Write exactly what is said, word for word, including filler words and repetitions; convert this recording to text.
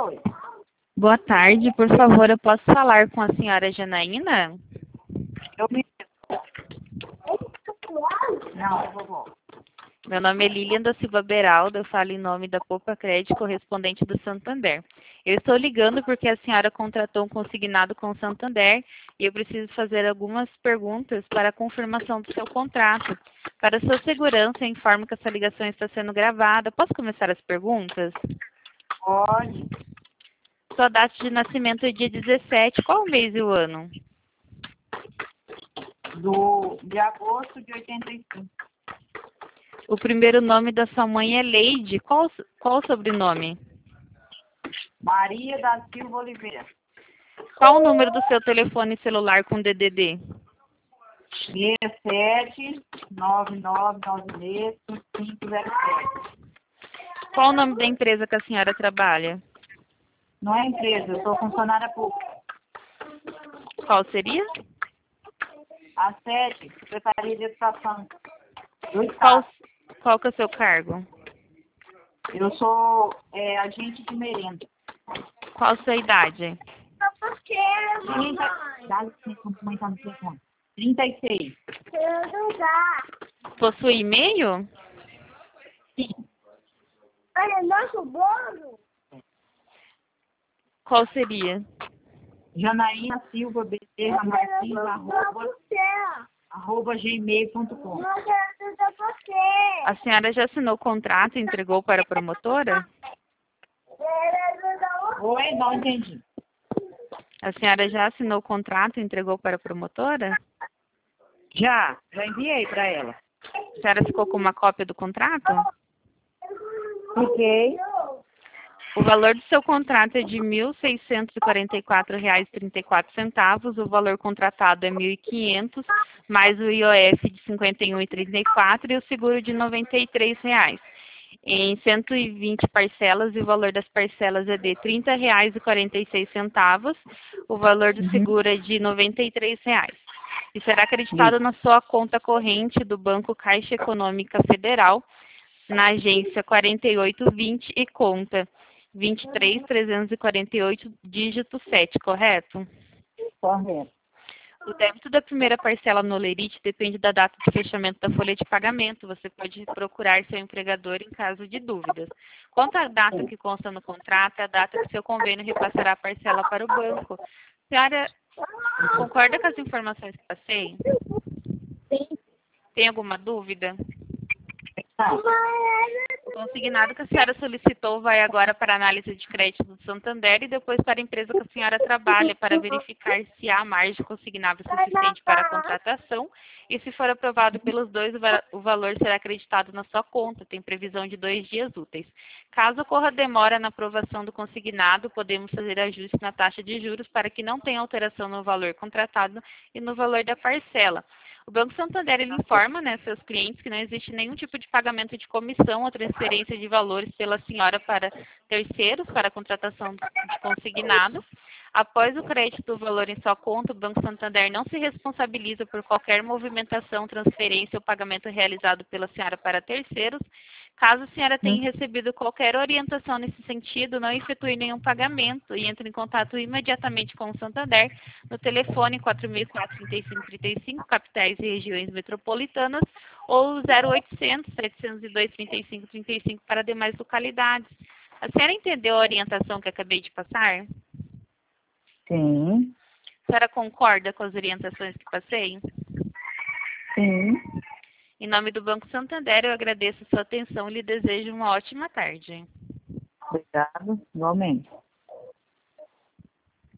Oi. Boa tarde, por favor, eu posso falar com a senhora Janaína? Eu me... Não, vovó. Meu nome é Lilian da Silva Beraldo, eu falo em nome da Poupa Crédito, correspondente do Santander. Eu estou ligando porque a senhora contratou um consignado com o Santander e eu preciso fazer algumas perguntas para a confirmação do seu contrato. Para sua segurança, eu informo que essa ligação está sendo gravada. Posso começar as perguntas? Pode. Sua data de nascimento é dia dezessete, qual o mês e o ano? Do... De agosto de oitenta e cinco. O primeiro nome da sua mãe é Leide. Qual, qual o sobrenome? Maria da Silva Oliveira. Qual o número do seu telefone celular com D D D? seis sete nove nove nove seis cinco zero sete. Qual o nome da empresa que a senhora trabalha? Não é empresa, eu sou funcionária pública. Qual seria? A sete, Secretaria de Educação. Do Qual, Estado. qual que é o seu cargo? Eu sou é, agente de merenda. Qual a sua idade? trinta... Dá licença, vamos comentar no telefone. trinta e seis. Possui e-mail? Sim. Olha, nosso bolo. Qual seria? Janaína Silva Bezerra Martins, arroba, arroba gmail ponto com. A senhora já assinou o contrato e entregou para a promotora? Oi, não entendi. A senhora já assinou o contrato e entregou para a promotora? Já, já enviei para ela. A senhora ficou com uma cópia do contrato? Fiquei. O valor do seu contrato é de mil seiscentos e quarenta e quatro reais e trinta e quatro centavos. O valor contratado é mil e quinhentos, mais o I O F de cinquenta e um reais e trinta e quatro centavos e o seguro de noventa e três reais. Em cento e vinte parcelas, e o valor das parcelas é de trinta reais e quarenta e seis centavos. O valor do seguro é de noventa e três reais. E será acreditado na sua conta corrente do Banco Caixa Econômica Federal, na agência quarenta e oito vinte e conta vinte e três mil trezentos e quarenta e oito, dígito sete, correto? Correto. O débito da primeira parcela no Olerite depende da data de fechamento da folha de pagamento. Você pode procurar seu empregador em caso de dúvidas. Quanto à data que consta no contrato, é a data que seu convênio repassará a parcela para o banco. Senhora, concorda com as informações que passei? Sim. Tem alguma dúvida? Tá. O consignado que a senhora solicitou vai agora para a análise de crédito do Santander e depois para a empresa que a senhora trabalha para verificar se há margem consignável suficiente para a contratação e, se for aprovado pelos dois, o va- o valor será acreditado na sua conta. Tem previsão de dois dias úteis. Caso ocorra demora na aprovação do consignado, podemos fazer ajustes na taxa de juros para que não tenha alteração no valor contratado e no valor da parcela. O Banco Santander ele informa, né, seus clientes que não existe nenhum tipo de pagamento de comissão ou transferência de valores pela senhora para terceiros para a contratação de consignados. Após o crédito do valor em sua conta, o Banco Santander não se responsabiliza por qualquer movimentação, transferência ou pagamento realizado pela senhora para terceiros. Caso a senhora tenha recebido qualquer orientação nesse sentido, não efetue nenhum pagamento e entre em contato imediatamente com o Santander no telefone quatro mil e quatro, trinta e cinco, trinta e cinco, capitais e regiões metropolitanas, ou zero oitocentos, setecentos e dois, trinta e cinco, trinta e cinco para demais localidades. A senhora entendeu a orientação que acabei de passar? Sim. A senhora concorda com as orientações que passei? Sim. Em nome do Banco Santander, eu agradeço a sua atenção e lhe desejo uma ótima tarde. Obrigado. Igualmente.